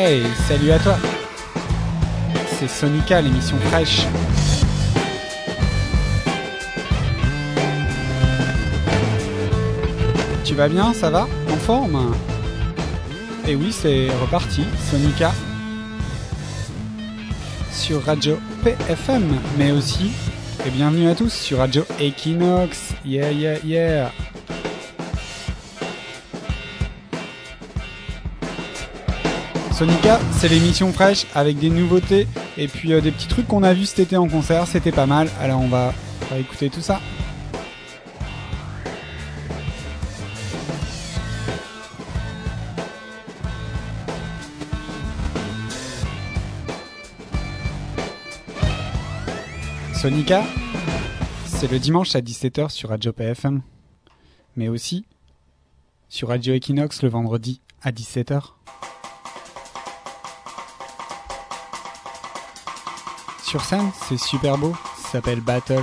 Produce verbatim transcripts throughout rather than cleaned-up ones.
Hey, salut à toi. C'est Sonica, l'émission fraîche. Tu vas bien, ça va? En forme? Et oui, c'est reparti, Sonica. Sur Radio P F M, mais aussi, et bienvenue à tous sur Radio Equinox. Yeah, yeah, yeah. Sonica, c'est l'émission fraîche avec des nouveautés et puis euh, des petits trucs qu'on a vus cet été en concert, c'était pas mal. Alors on va, on va écouter tout ça. Sonica, c'est le dimanche à dix-sept heures sur Radio P F M, mais aussi sur Radio Equinox le vendredi à dix-sept heures. Sur scène, c'est super beau, ça s'appelle Battles.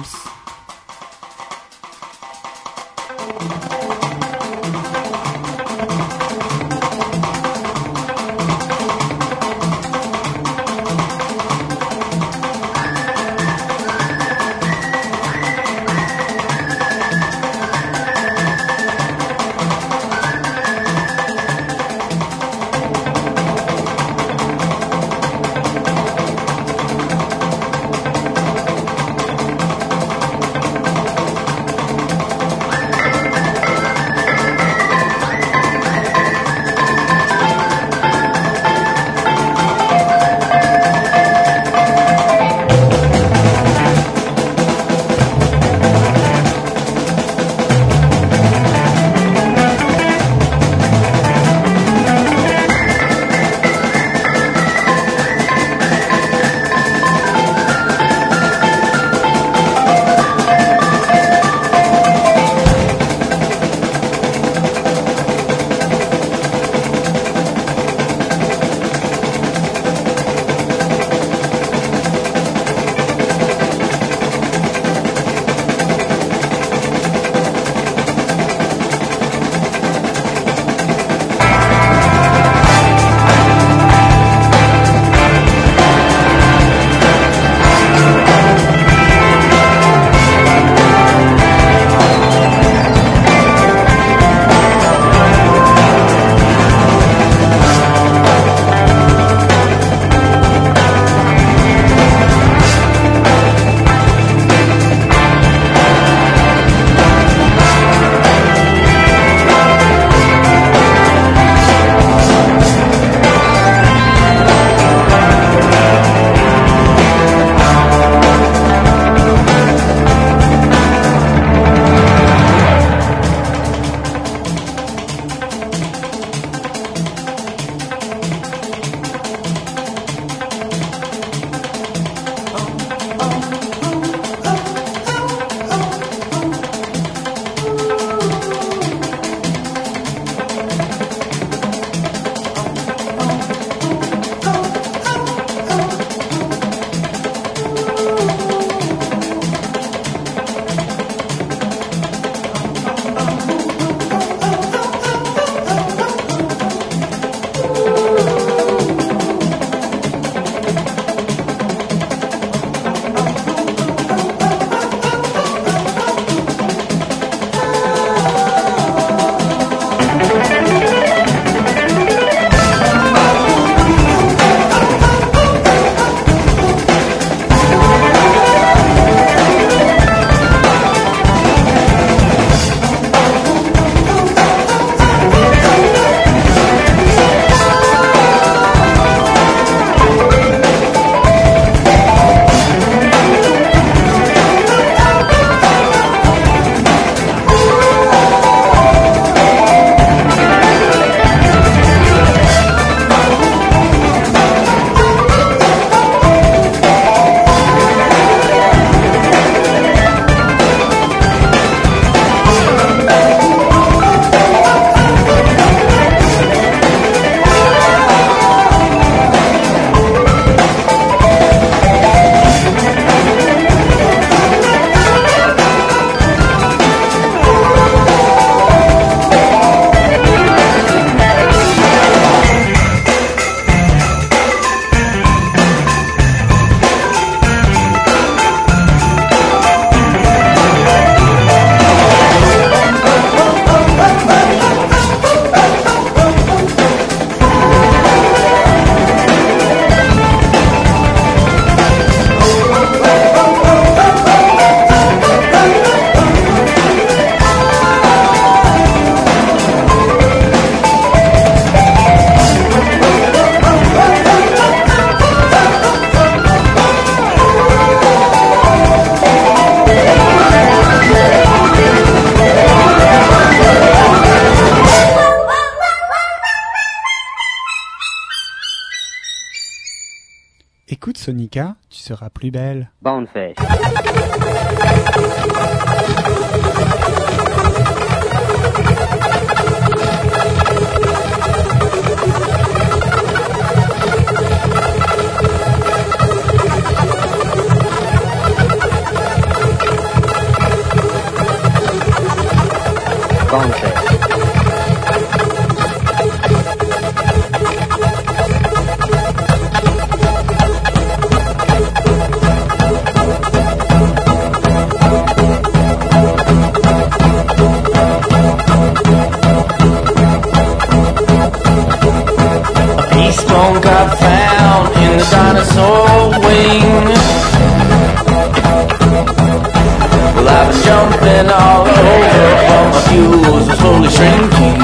Sonica, tu seras plus belle. Bonefish. Bonefish. Bone got found in the dinosaur wing. Well, I was jumping all over, but my fuse was slowly shrinking.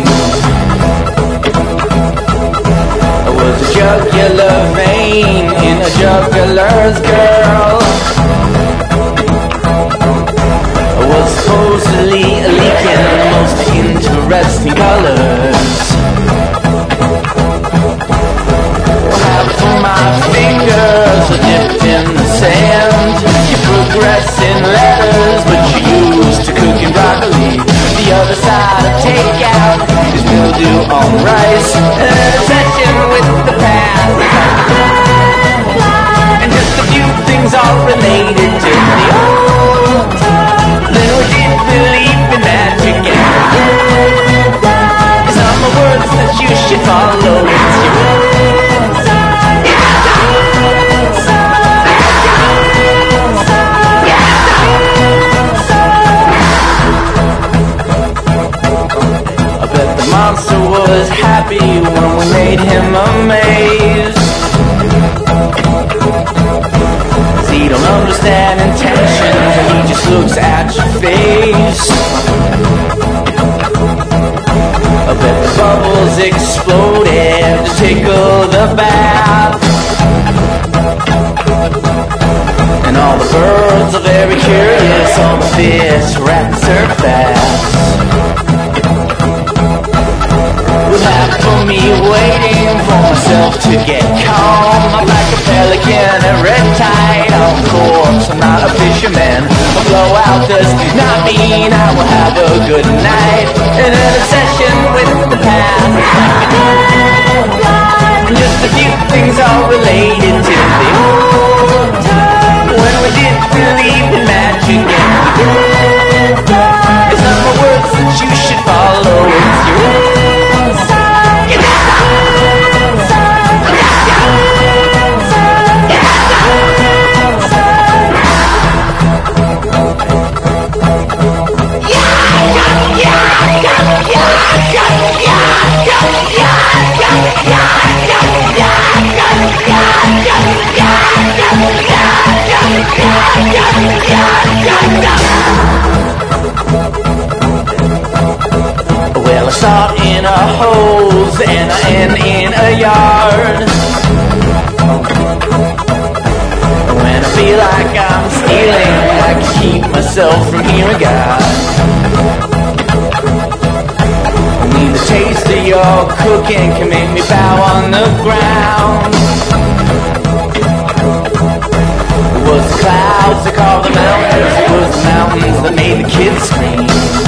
It was a jugular vein in a jugular's girl. I was supposedly leaking the most interesting colors. My fingers are dipped in the sand. You progress in letters, but you're used to cooking broccoli. The other side of takeout is mildew on rice, and an obsession with the past. And just a few things are related to the old time. Then we did believe in magic, and some are words that you should follow. It's your old time. Monster was happy when we made him a maze. 'Cause he don't understand intentions, and he just looks at your face. I bet the bubbles exploded to tickle the bath. And all the birds are very curious on this rats are fast. For me waiting for myself to get calm. I'm like a pelican at red tide. Of course I'm not a fisherman. A blowout does not mean I will have a good night. And an obsession with the past. And just a few things are related to the old time when we did believe in magic. And it's not my words that you should follow. It's your old time. Well, I start in a hose and I end in a yard. When I feel like I'm stealing, I can keep myself from hearing God. Only the taste of your cooking can make me bow on the ground. It was the clouds that carved the mountains. It was the mountains that made the kids scream.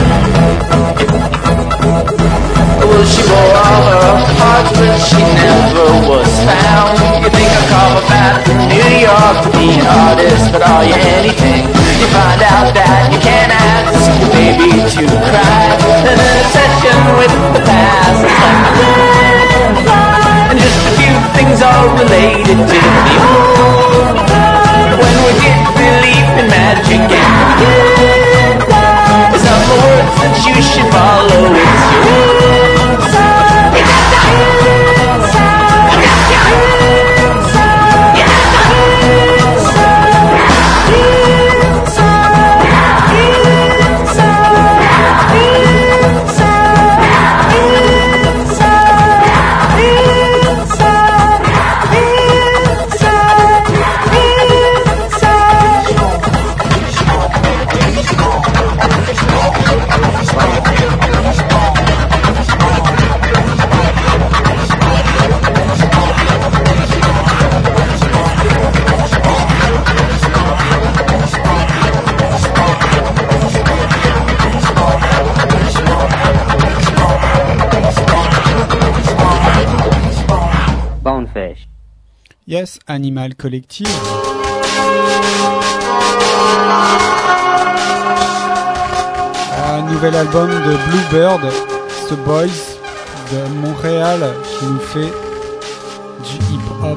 Well, she bore all her hearts, but she never was found. You think I carve a bat in New York to be an artist, but are you anything? You find out that you can't ask your baby to cry. And an obsession with the past. And just a few things are related to the old time when we did believe in magic. And it's not the words that you should follow. It's your old time. It's fish. Yes, Animal Collective. Un nouvel album de Bluebird, The Boys de Montréal, qui nous fait du hip-hop.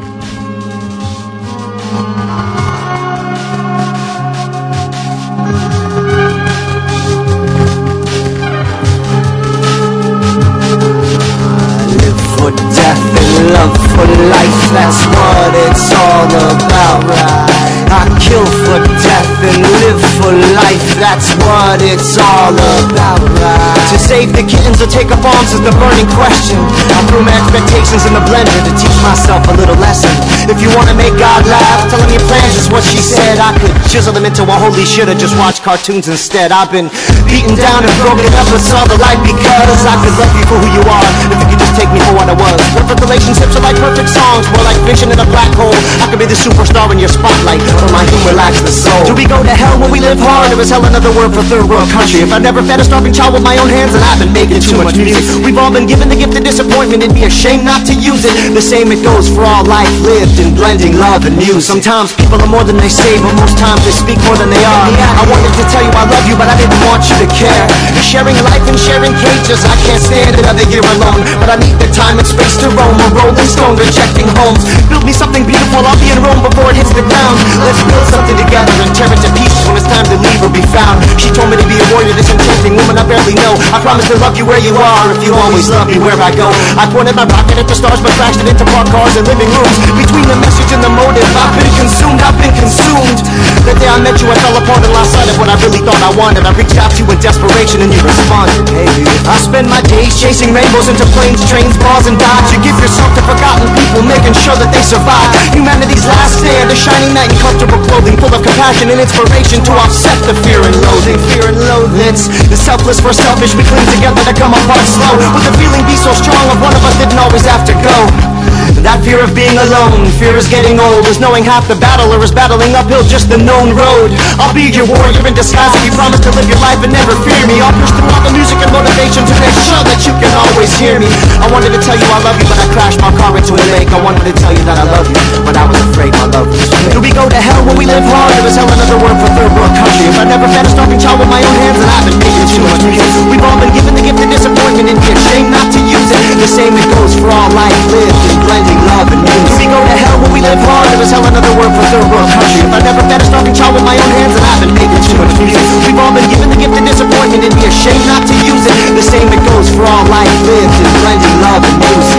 For death and love for life, that's what it's all about, right? I kill for death and live for life, that's what it's all about, right? To save the kittens or take up arms is the burning question. I threw my expectations in the blender to teach myself a little lesson. If you wanna make God laugh, tell him your plans is what she said. I could chisel them into a holy shit or just watch cartoons instead. I've been beaten down and broken up and saw the light because I could love you for who you are if you could just take me for what I was. Perfect relationships are like perfect songs, more like fiction in a black hole. I could be the superstar in your spotlight, but my humor lacks the soul. Do we go to hell when we live hard, or is hell another word for third world country? If I never fed a starving child with my own hands, then I've been making too much music. We've all been given the gift of disappointment, it'd be a shame not to use it. The same it goes for all life lived in blending love and music. Sometimes people are more than they say, but most times they speak more than they are. I wanted to tell you I love you, but I didn't want you to care. Sharing life and sharing cages, I can't stand another year alone, but I need the time and space to roam. A rolling stone rejecting homes. Build me something beautiful, I'll be in Rome before it hits the ground. Let's build something together and tear it to pieces when it's time to leave or be found. She told me to be a warrior, this enchanting woman I barely know. I promise to love you where you are, if you always love me where I go. I pointed my rocket at the stars but crashed it into parked cars and living rooms. Between the message and the motive, I've been consumed, I've been consumed. The day I met you I fell apart and lost sight of what I really thought I wanted. I reached out to you in desperation and you responded. Hey, I spend my days chasing rainbows into planes, trains, bars and dives. You give yourself to forgotten people, making sure that they survive. Humanity's last stand, a shiny knight in comfortable clothing, full of compassion and inspiration to offset the fear and loathing. Fear and loathing. It's the selfless for selfish, we cling together to come apart slow. With the feeling be so strong of one of us didn't always have to go. That fear of being alone, fear is getting old, is knowing half the battle or is battling uphill just the known road. I'll be your warrior in disguise if you promise to live your life and never fear me. I'll push through all the music and motivation to make sure that you can always hear me. I wanted to tell you I love you, but I crashed my car into a lake. I wanted to tell you that I love you, but I was afraid my love was fake. Do we go to hell when we live hard, or is hell another word for third world country? If I never fed a starving child with my own hands, then I've been making too much music. We've all been given the gift of disappointment, it'd be a shame not to use it. The same it goes for all life lived in blending love and music. Do we go to hell when we live hard, or is hell another word for third world country? If I never fed a starving child with my own hands, then I've been making too much music. We've all been given the gift of disappointment, it'd be a shame not to use it. The same it goes for all life lived in blending love and music.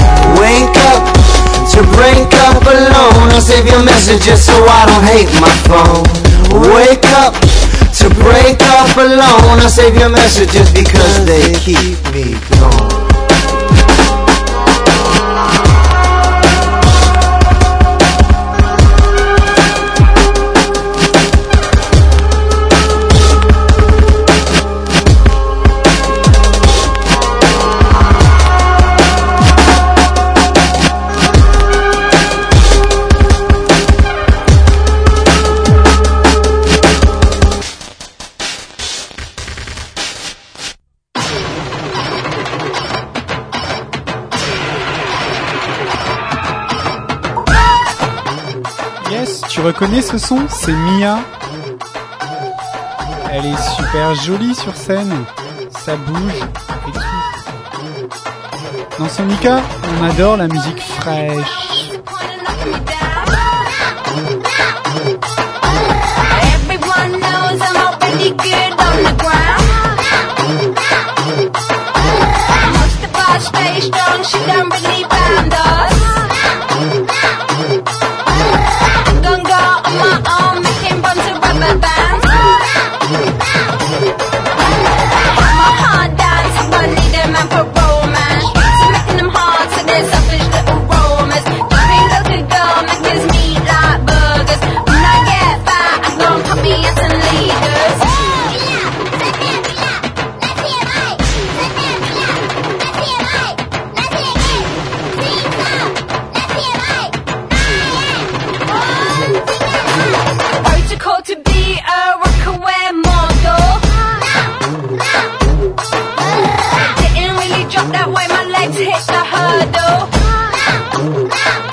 Wake up to break up alone, I'll save your messages so I don't hate my phone. Wake up to break up alone, I'll save your messages because they keep me going. Tu reconnais ce son? C'est Mia. Elle est super jolie sur scène. Ça bouge et tout. Dans Sonica, on adore la musique fraîche. Everyone knows I'm already good on the ground. Most of us stay strong, she don't really find us. That way my legs hit the hurdle.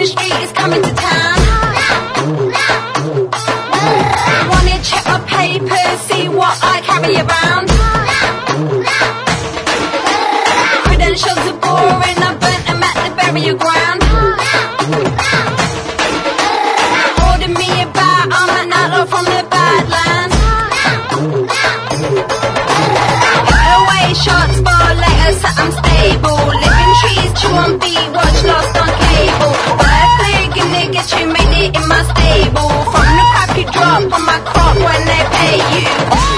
the street is coming to town. Wanna check my papers, see what I carry around. Credentials are boring, I burnt them at the burial ground. Order me about, I'm an outlaw from the Badlands. Away shots, bar letters, I'm stable. Living trees, chew on beat, watch Lost on cable. Bird flig and nigga you made it in my stable. From the crap you drop on my crop when they pay you.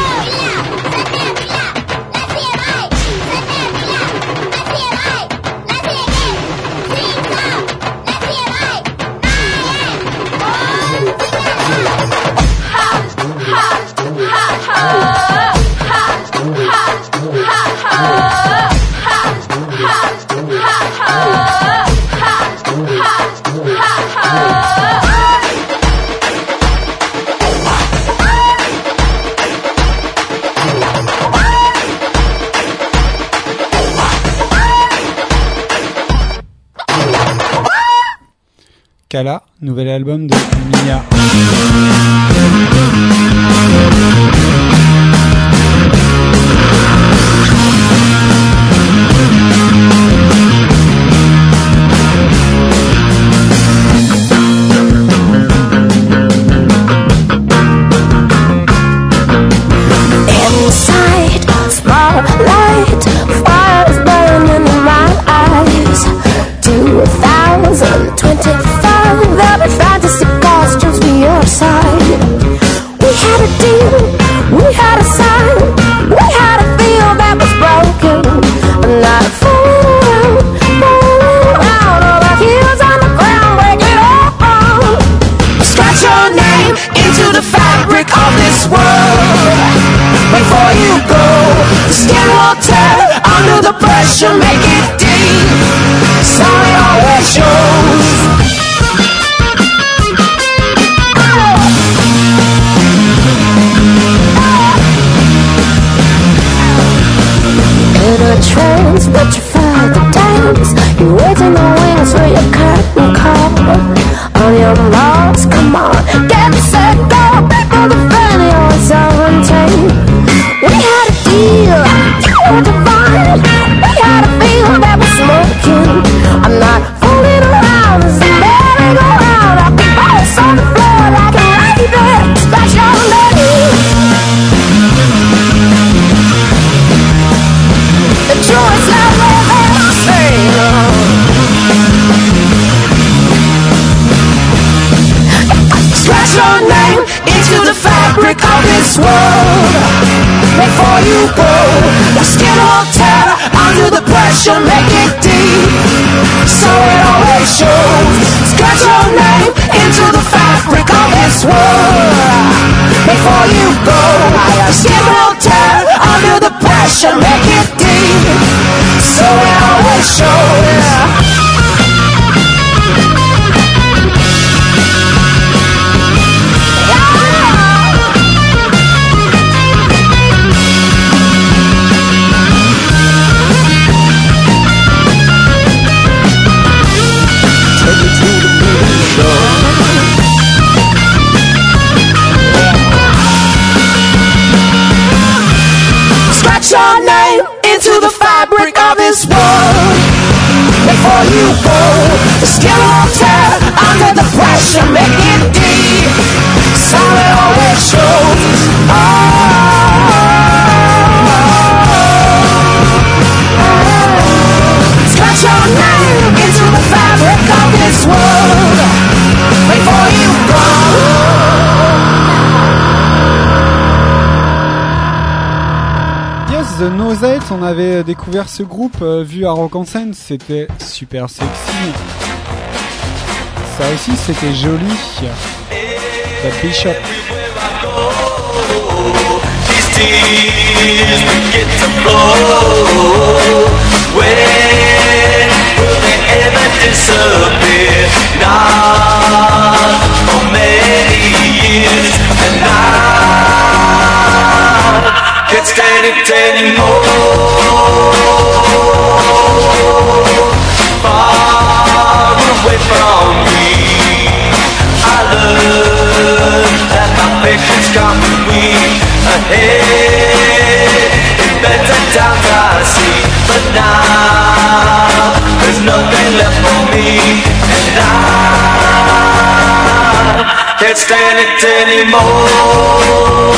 Kala, nouvel album de Mia. Inside, small light, fire's burning in my eyes. Two thousand twenty-five, there'll be fantasy costumes for your side. We had a deal, we had a sign, we had a feel that was broken. I'm not fooling around, fooling around, all the heels on the ground, break it all. Scratch your name into the fabric of this world. Before you go, the skin will tear under the pressure, make it deep, so it always shows. In a trance, but you find the dance. You wait in the wings for your curtain call. On your marks, come on, get set, go. People defend your sovereignty. We had a deal, you were divine. We had a feel that was smoking. I'm not fooling around, it's a merry-go-round. I'll be boss on the floor like a raven. Scratch your name. The joys that live in sing. Scratch your name into the fabric of this world. Before you go, the skin will tear under the pressure, make it deep, so it always shows. Scratch your name into the fabric of this world. Before you go, the skin will tear under the pressure, make it deep, so it always shows. Scratch your name into the fabric of this world. Before you go, the skin will tear under the pressure, make it deep, so it always shows. Oh, scratch your name into the fabric of this world. Before you go. The Nosettes, on avait découvert ce groupe euh, vu à Rock en Seine, c'était super sexy. Ça aussi c'était joli. The Bishop. Can't stand it anymore. Far away from me. now there's nothing left for me, and I can't stand it anymore.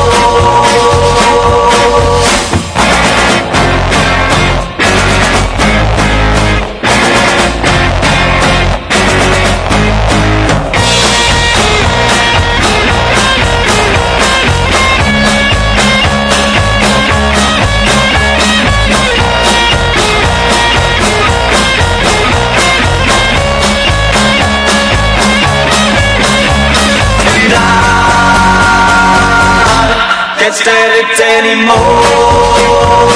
Can't stand it anymore.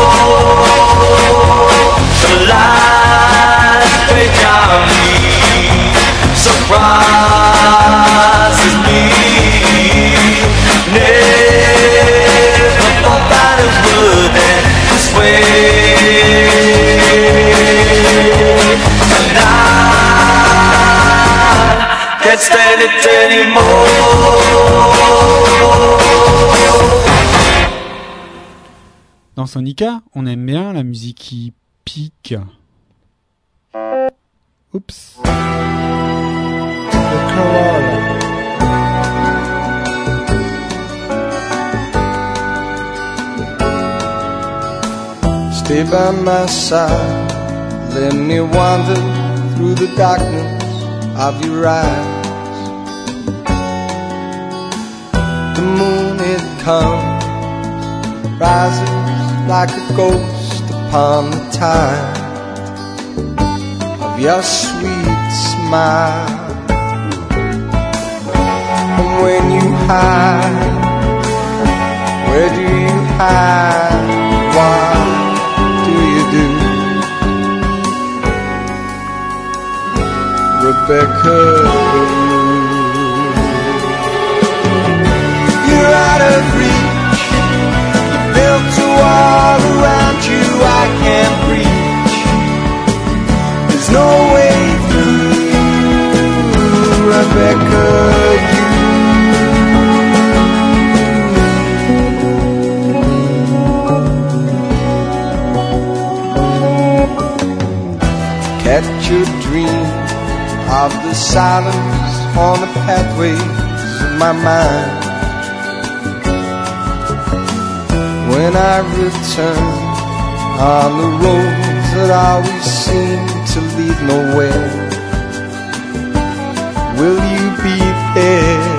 The lies they got me surprises me. Never thought that it would end this way. And I can't stand it anymore. Dans Sonica, on aime bien la musique qui pique. Oups. Le Corolla. Stay by my side, let me wander through the darkness of your eyes. The moon, it comes, rises like a ghost upon the tide of your sweet smile. And when you hide, where do you hide? What do you do? Rebecca, you're out of reach. You built a wall around you I can't reach. There's no way through, Rebecca, you. Catch your dream of the silence on the pathways of my mind. When I return on the roads that always seem to lead nowhere, will you be there?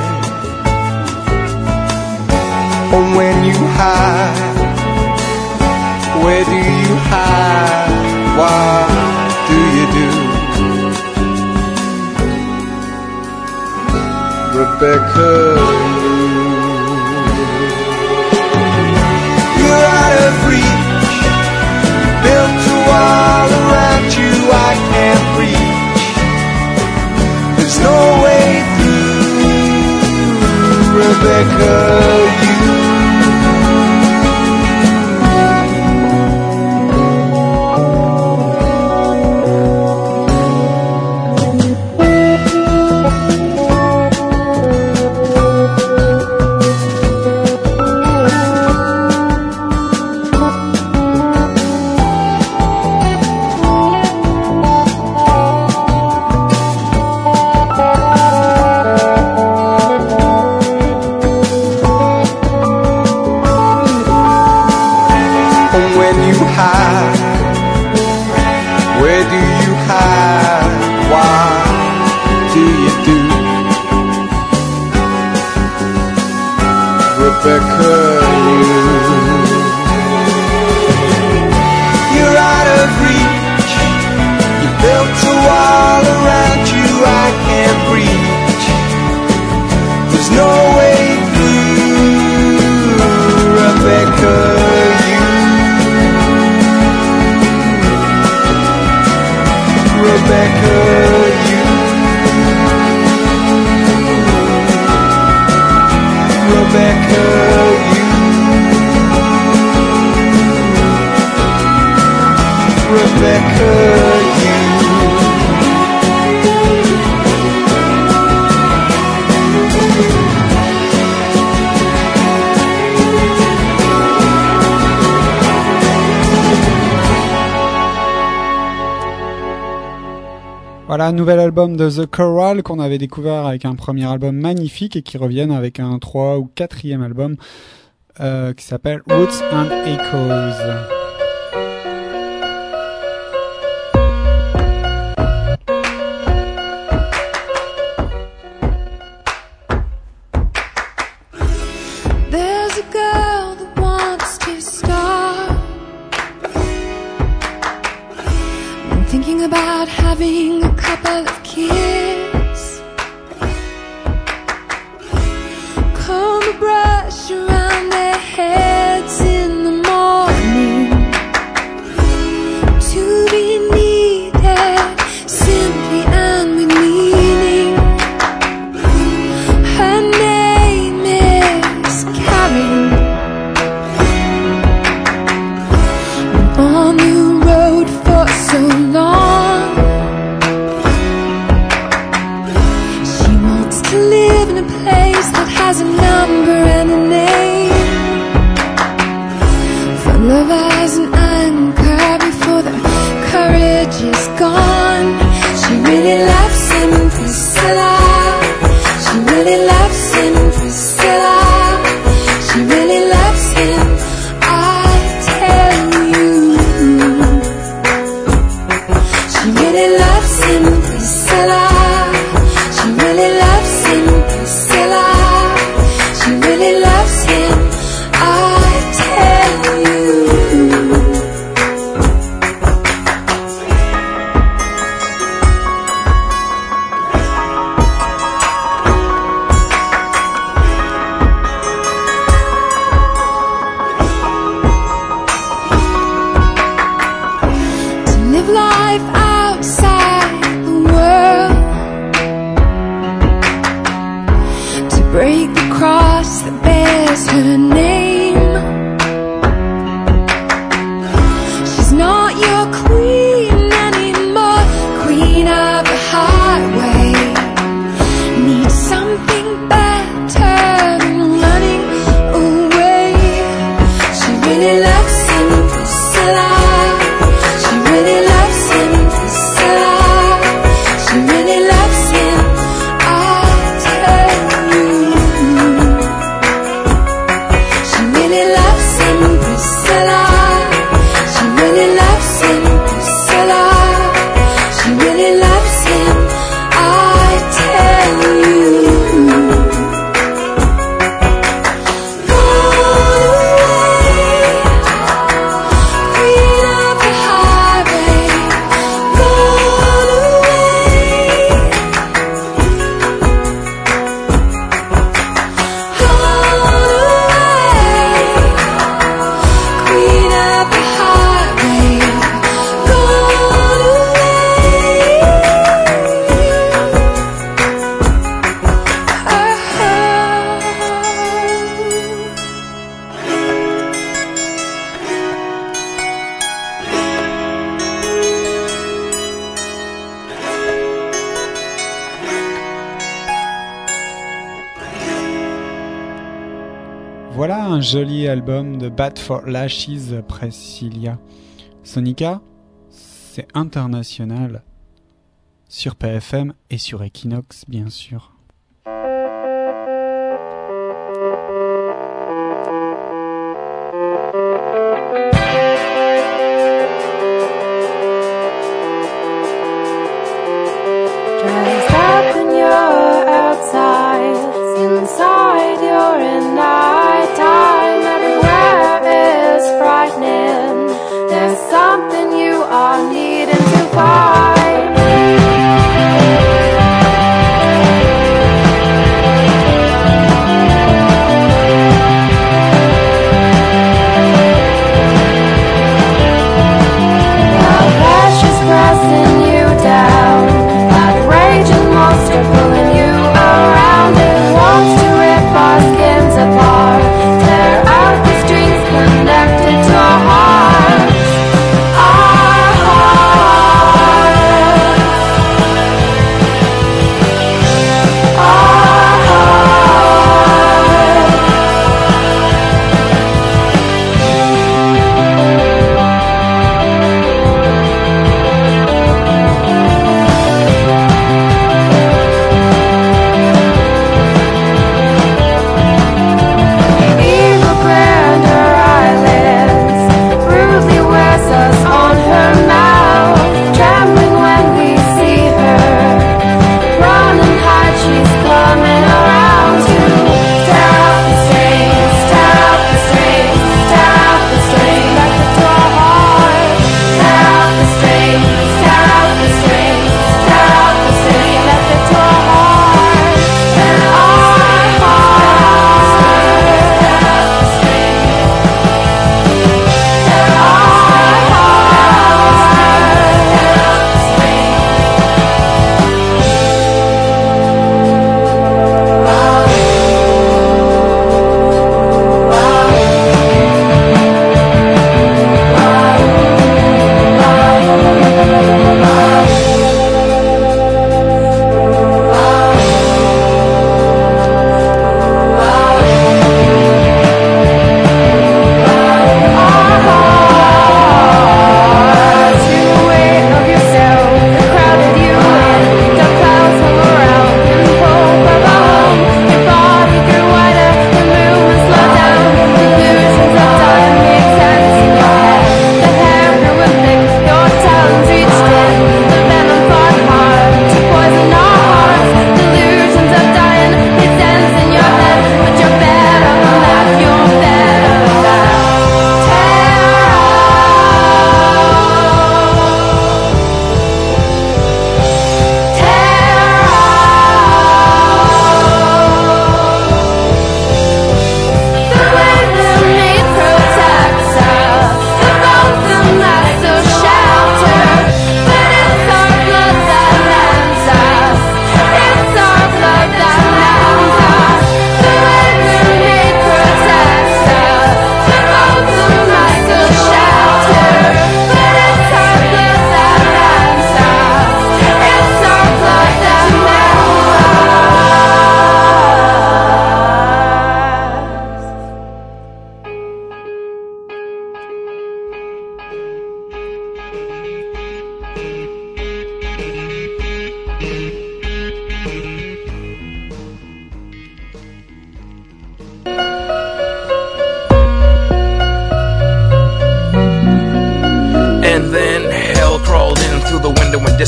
Or when you hide, where do you hide? What do you do? Rebecca, you're out of reach. You built a wall around you I can't reach. There's no way through, Rebecca, you. Rebecca, you. You're out of reach. You built a wall around you I can't reach. There's no way through, Rebecca, you. Rebecca, you. Rebecca, you. Rebecca, you. Voilà, nouvel album de The Coral qu'on avait découvert avec un premier album magnifique et qui reviennent avec un trois ou quatrième album euh, qui s'appelle Roots and Echoes. About having a couple of kids, comb a brush around their heads in the morning, to be needed simply and with meaning. Her name is Karen. On the road for so long, live in a place that has a number and a name, for love as an anchor before the courage is gone. She really loves him, Priscilla. She really loves him, Priscilla. She really loves him, I tell you. She really loves him, Priscilla. She really loves him, Priscilla. She really loves him, I tell you. To live life outside the world, break the cross that bears her name. She's not your queen anymore, queen of the highway. Needs something better than running away. She really loves him, Priscilla. She really loves him, Priscilla. She really loves him, I tell you. She really loves him, Priscilla. She really loves him, Priscilla. She really loves him, I tell you. Gone away, queen of the highway. Gone away, gone away, queen of the highway. Gone Voilà un joli album de Bad for Lashes, Priscilla. Sonica, c'est international sur P F M et sur Equinox, bien sûr. Dressed up when you're outside, inside you're in nighttime. Everywhere is frightening. There's something you are needing to find. The pressure's pressing you down, that raging monster pulling you around. It wants to rip our skins apart, tear out the strings connected to our hearts. Our hearts.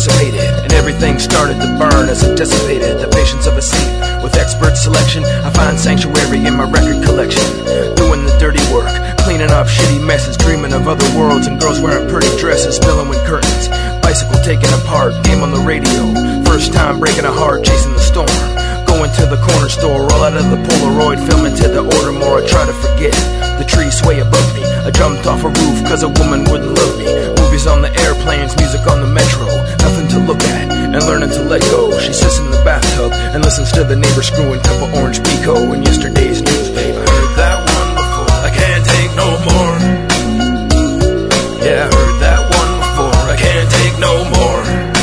dissipated, and everything started to burn as it dissipated. The patience of a seat with expert selection. I find sanctuary in my record collection, doing the dirty work, cleaning up shitty messes, dreaming of other worlds and girls wearing pretty dresses, billowing curtains, bicycle taken apart, game on the radio, first time breaking a heart, chasing the storm, going to the corner store, roll out of the Polaroid, film into the order more. I try to forget the trees sway above me. I jumped off a roof cause a woman wouldn't love me. Movies on the airplanes, music on the metro, nothing to look at and learning to let go. She sits in the bathtub and listens to the neighbor screwing cup of orange Pico in yesterday's news, babe. I heard that one before, I can't take no more. Yeah, I heard that one before, I can't take no more.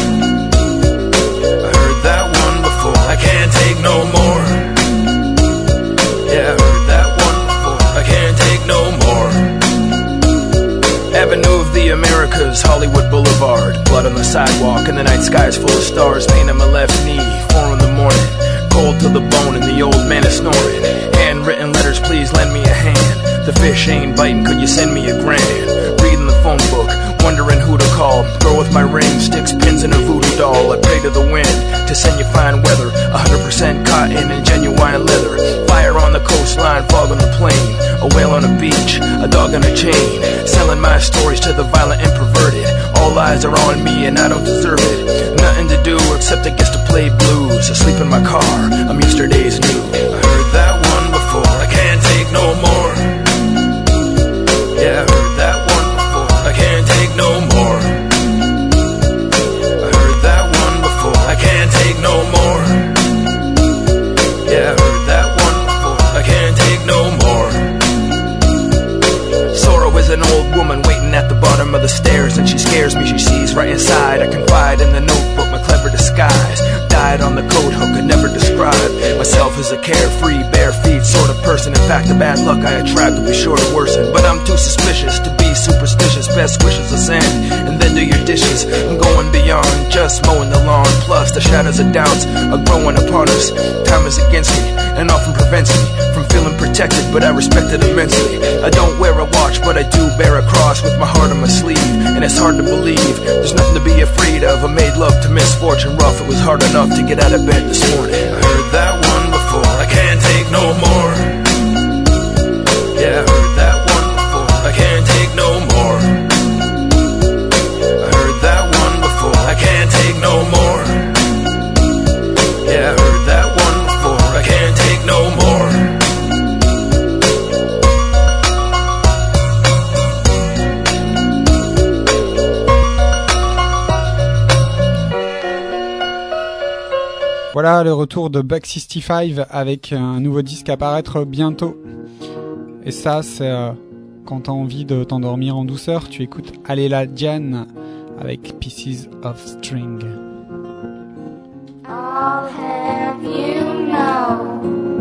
I heard that one before, I can't take no more. Yeah, I heard that one before, I can't take no more. Avenue of the Americas, Hollywood Boulevard, blood on the sidewalk and the night sky's full of stars. Pain in my left knee, four in the morning, cold to the bone and the old man is snoring. Handwritten letters, please lend me a hand. The fish ain't biting, could you send me a grand? Reading the phone book, wondering who to call. Girl with my ring, sticks pins in a voodoo doll. I pray to the wind to send you fine weather, one hundred percent cotton and genuine leather. Fire on the coastline, fog on the plain, a whale on a beach, a dog on a chain. Selling my stories to the violent and perverted. All eyes are on me and I don't deserve it. Nothing to do except I guess to play blues. Asleep in my car, I'm yesterday's news. I heard that one before, I can't take no more. Yeah, I heard that one before, I can't take no more. I heard that one before, I can't take no more. Yeah, I heard that one before, I can't take no more. Sorrow is an old woman waiting at the bottom of the stairs, and she scares me, she sees right inside. I confide in the notebook, my clever disguise. Died on the coat hook, I never describe myself as a carefree, bare feet sort of person. In fact, the bad luck I attract will be sure to worsen. But I'm too suspicious to be superstitious. Best wishes I send, and then do your dishes. I'm going beyond just mowing the lawn. Plus the shadows of doubts are growing upon us. Time is against me and often prevents me from feeling protected, but I respect it immensely. I don't wear a watch, but I do bear a cross with my heart on my sleeve, and it's hard to believe there's nothing to be afraid of. I made love to misfortune rough, it was hard enough to get out of bed this morning. I heard that one before, I can't take no more. Yeah, I heard that one before, I can't take no more. I heard that one before, I can't take no more. Yeah, I heard that one before, I can't take no more. Voilà le retour de Buck soixante-quinze avec un nouveau disque à paraître bientôt. Et ça, c'est euh, quand t'as envie de t'endormir en douceur, tu écoutes Alela Diane avec Pieces of String. I'll have you know,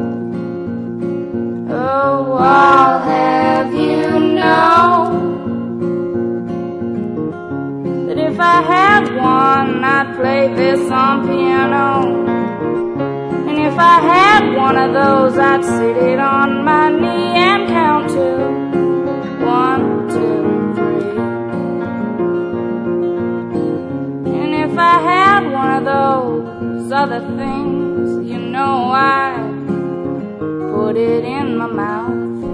oh, I'll have you know, that if I had one, I'd play this on piano. And if I had one of those, I'd sit it on my knee and count to one, two, three. And if I had one of those other things, you know I'd put it in my mouth.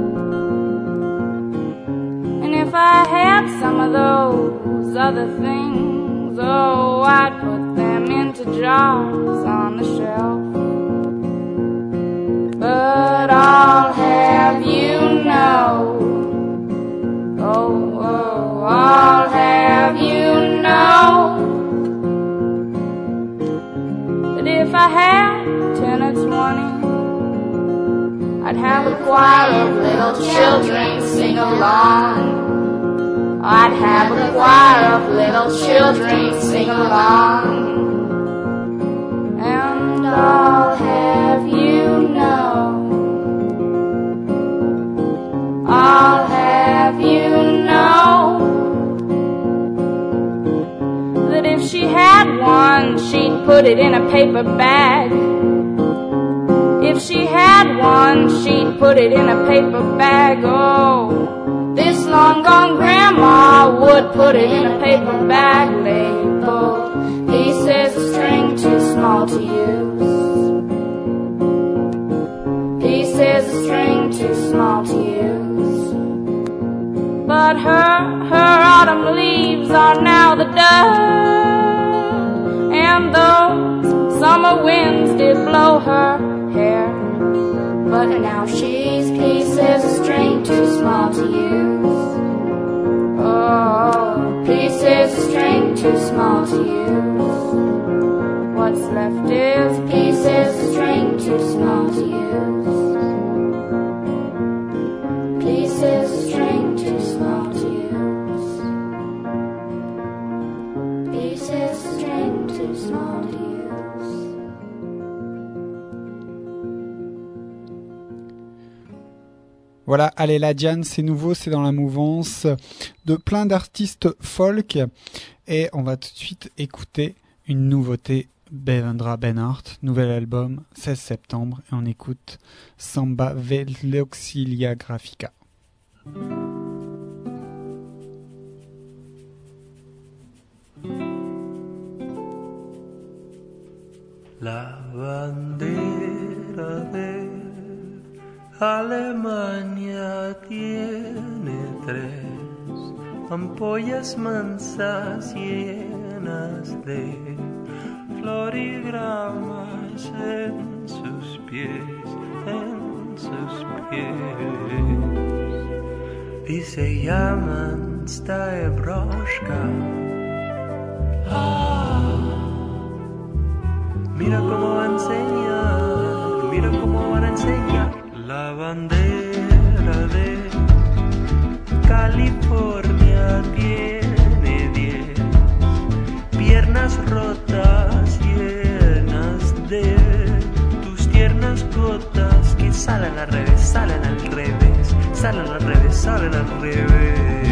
And if I had some of those other things, oh, I'd put them into jars on the shelf. But I'll have you know, oh, oh, I'll have you know, that if I had ten or twenty, I'd have a choir of little children sing along. I'd have a choir of little children sing along. And I'll have you know, I'll have you know, that if she had one, she'd put it in a paper bag. If she had one, she'd put it in a paper bag, oh, This long gone grandma would put it in a paper bag label. Pieces of string too small to use. Pieces of string too small to use. But her, her autumn leaves are now the dust. And those summer winds did blow her hair. But now she's pieces of string too small to use. Oh, pieces of string too small to use. What's left is pieces of string too small to use. Pieces of string too small to use. Pieces of string too small to use. Voilà, allez, la Diane, c'est nouveau, c'est dans la mouvance de plein d'artistes folk. Et on va tout de suite écouter une nouveauté, Bevendra Benhart, nouvel album, seize septembre. Et on écoute Samba Veloxilia Graphica. La bandera de Alemania tiene tres ampollas mansas llenas de florigramas en sus pies, en sus pies, y se llaman Staebroshka. Ah, mira cómo va a enseñar, mira cómo van a enseñar. La bandera de California tiene diez piernas rotas llenas de tus tiernas gotas que salen al revés, salen al revés, salen al revés, salen al revés.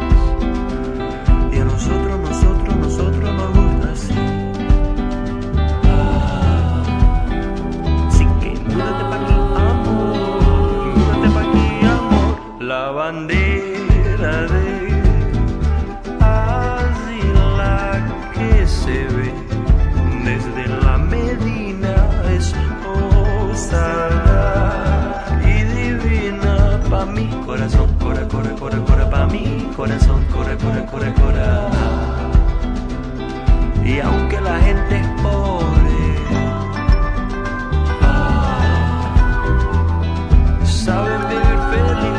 Y a nosotros, nosotros, nosotros nos gusta así. Así que múdate pa' aquí, amor. La bandera de Asila que se ve desde la Medina es osada y divina pa' mi corazón, cora, cora, cora, cora, pa' mi corazón, cora, cora, cora, cora. Y aunque la gente es pobre, saben vivir feliz.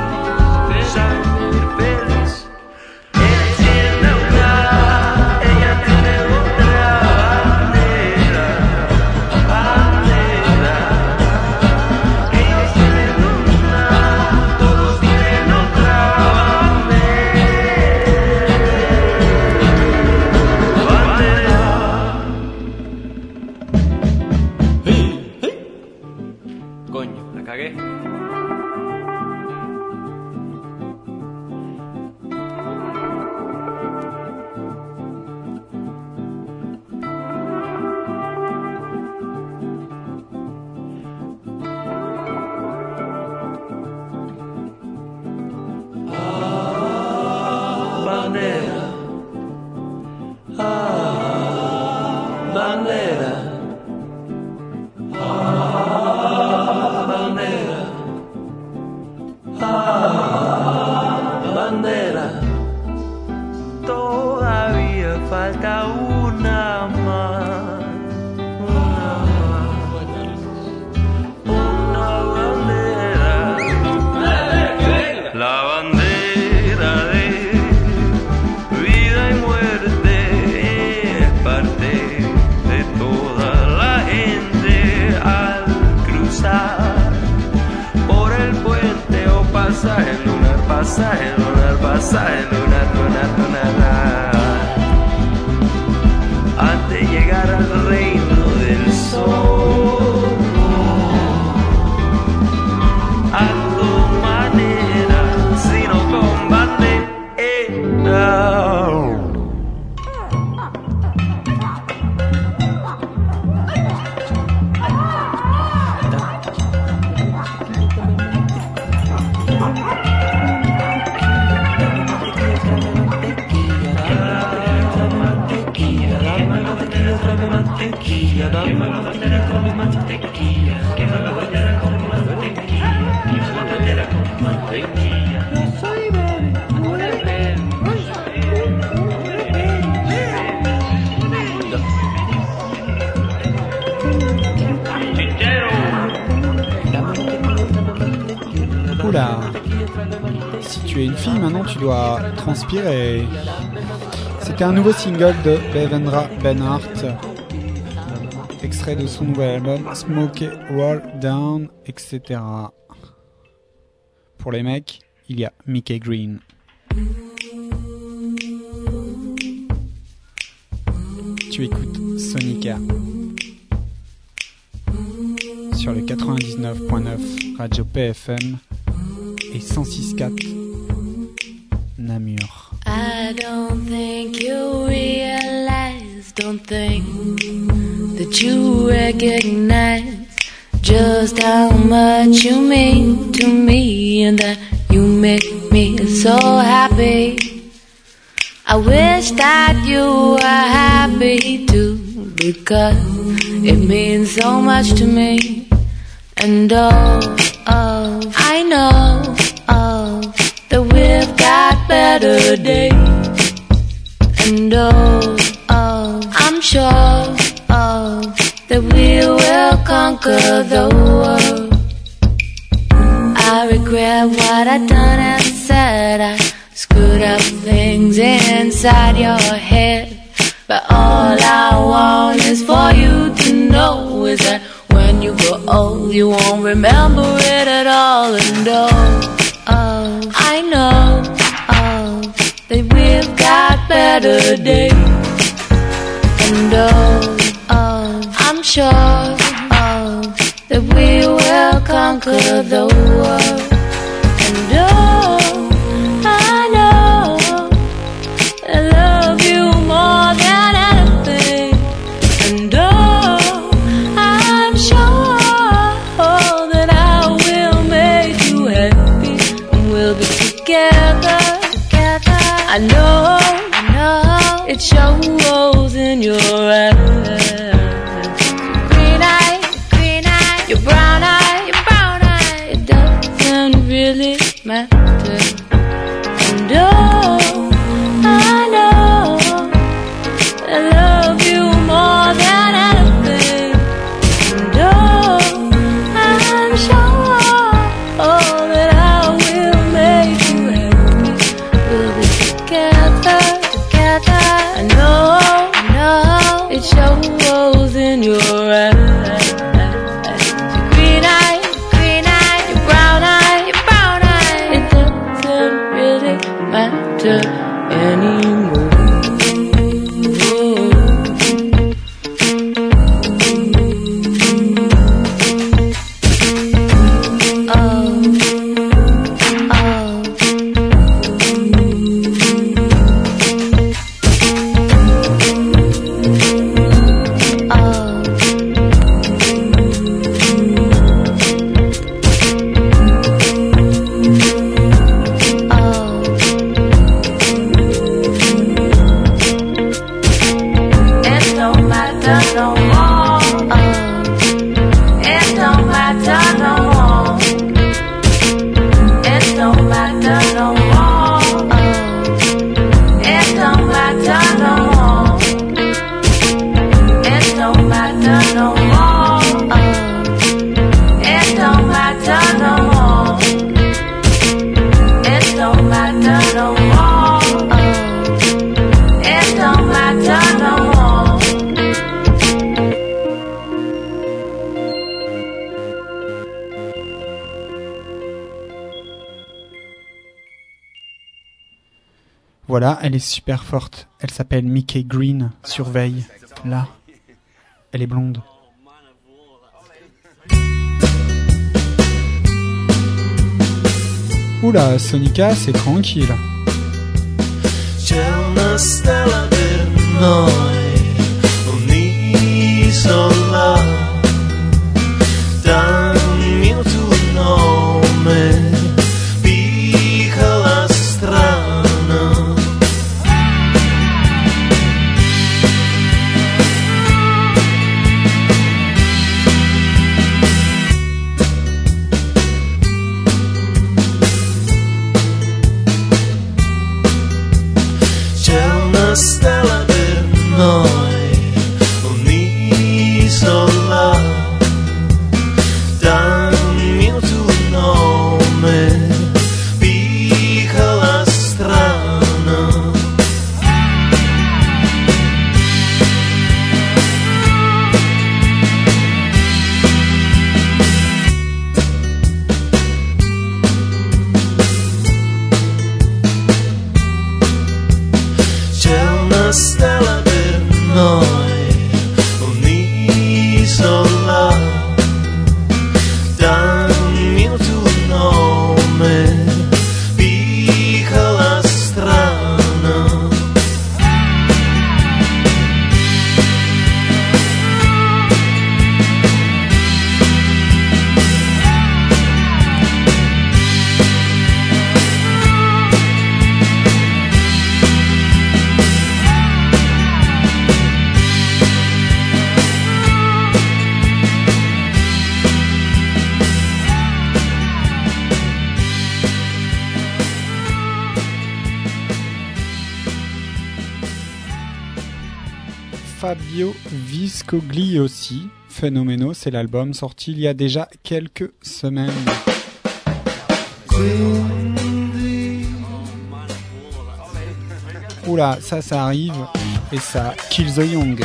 tráeme mantequilla, dame una bandera con mi mantequilla, que me la bandera con mi mantequilla, que me la bandera con mi mantequilla. Yo soy bebé, una bebé, Oula, si tu es une fille maintenant tu dois transpirer. C'était un nouveau single de Bevendra Benhart, extrait de son nouvel album Smokey Roll Down, et cetera. Pour les mecs, il y a Mickey Green. Tu écoutes Sonica sur le quatre-vingt-dix-neuf point neuf Radio P F M et cent six virgule quatre Namur. I don't think you realize, don't think that you recognize just how much you mean to me and that you make me so happy. I wish that you were happy too, because it means so much to me. And oh, oh, I know, oh, that we've got better days. And oh, oh, I'm sure, oh, that we will conquer the world. I regret what I done and said. I screwed up things inside your head. But all I want is for you to know is that when you grow old, you won't remember it at all. And oh, oh, I know, oh, that we've got better days. And oh, oh, I'm sure, oh, that we will conquer the world. And oh, I know I love you more than anything. And oh, I'm sure that I will make you happy, and we'll be together, together. I know, I know, it shows in your eyes. Green eye, green eye, your brown eye, your brown eye. It doesn't really matter. And oh, I know I love you more than anything. And oh, I'm sure, oh, that I will make you happy. We'll be together, together. I know, I know, it shows in your eyes. Your green eye, green eye, your brown eye, your brown eye. It doesn't really matter anymore. Voilà, elle est super forte. Elle s'appelle Mickey Green. Surveille. Là. Elle est blonde. Oula, Sonica, c'est tranquille. C'è una stella per noi, un'isola, dammi il tuo nome, piccola strana. Fabio Viscogliosi. Phénoméno, c'est l'album sorti il y a déjà quelques semaines. Oula, ça, ça arrive, et ça kill the young.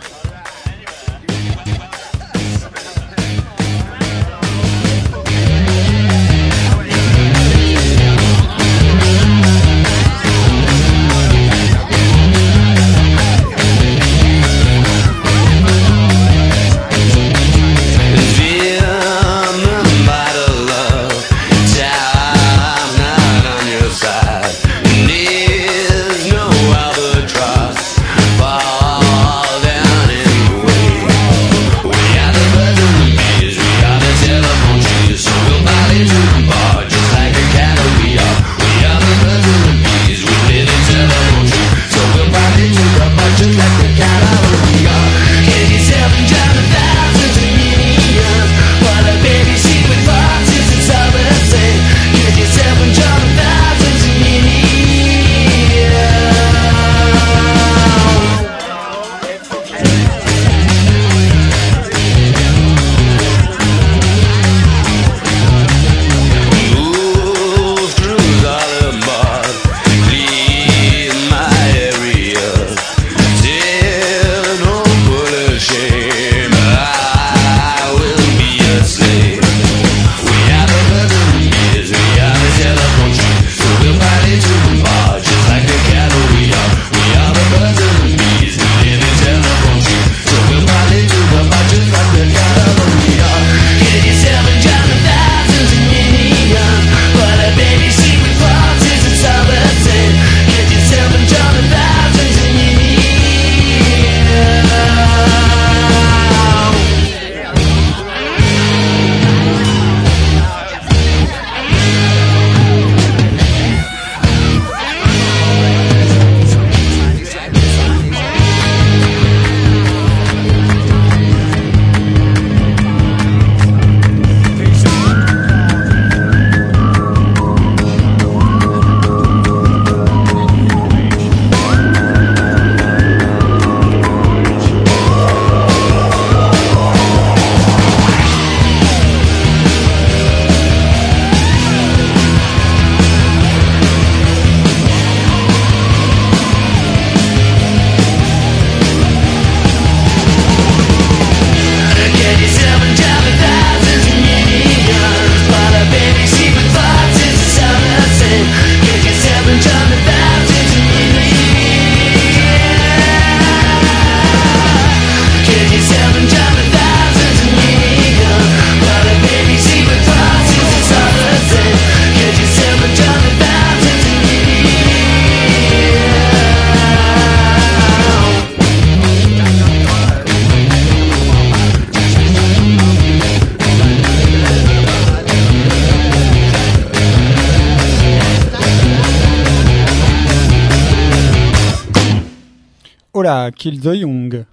Oula, Kill the Young.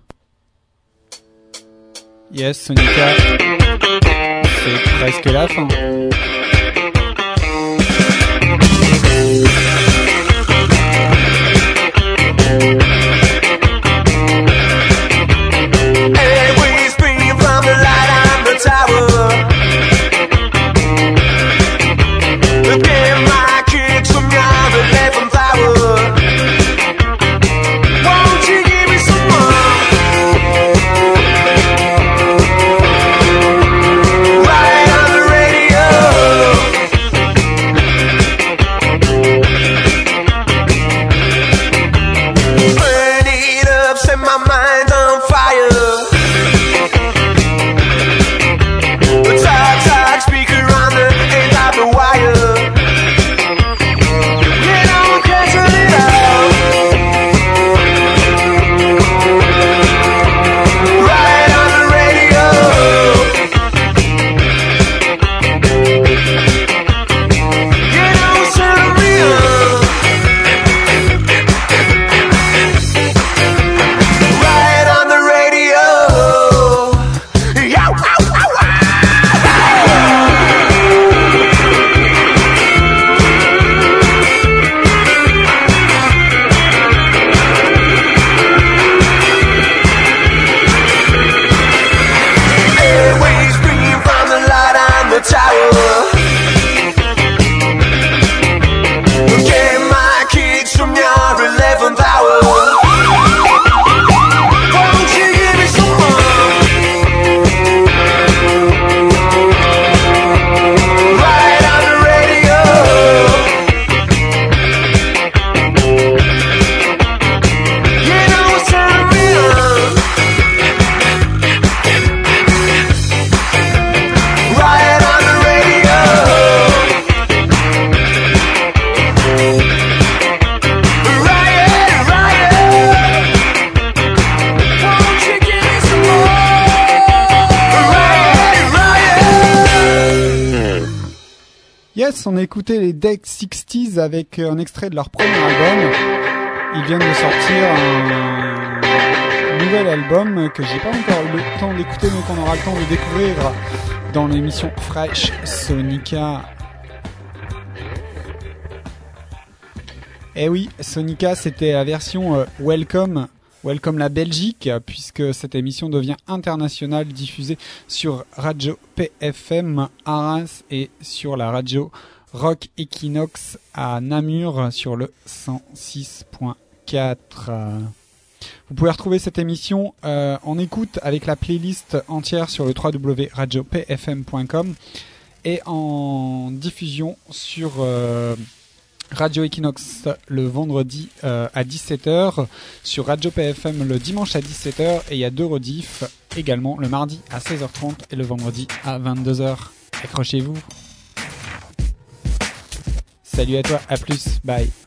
Yes, Sonica. C'est presque la fin. Hey, we scream from the light on the tower. Get my kicks from your eleven flower. Won't you give me some more? Right on the radio. Earth, on a écouté les Dead sixties avec un extrait de leur premier album. Ils viennent de sortir un nouvel album que j'ai pas encore eu le temps d'écouter, mais qu'on aura le temps de découvrir dans l'émission Fresh Sonica. Eh oui, Sonica, c'était la version euh, Welcome, Welcome la Belgique, puisque cette émission devient internationale, diffusée sur Radio P F M Arras et sur la radio Rock Equinox à Namur sur le cent six point quatre. Vous pouvez retrouver cette émission euh, en écoute avec la playlist entière sur le w w w point radio p f m point com et en diffusion sur euh, Radio Equinox le vendredi euh, à dix-sept heures, sur Radio P F M le dimanche à dix-sept heures, et il y a deux rediffs également le mardi à seize heures trente et le vendredi à vingt-deux heures. Accrochez-vous. Salut à toi, à plus, bye.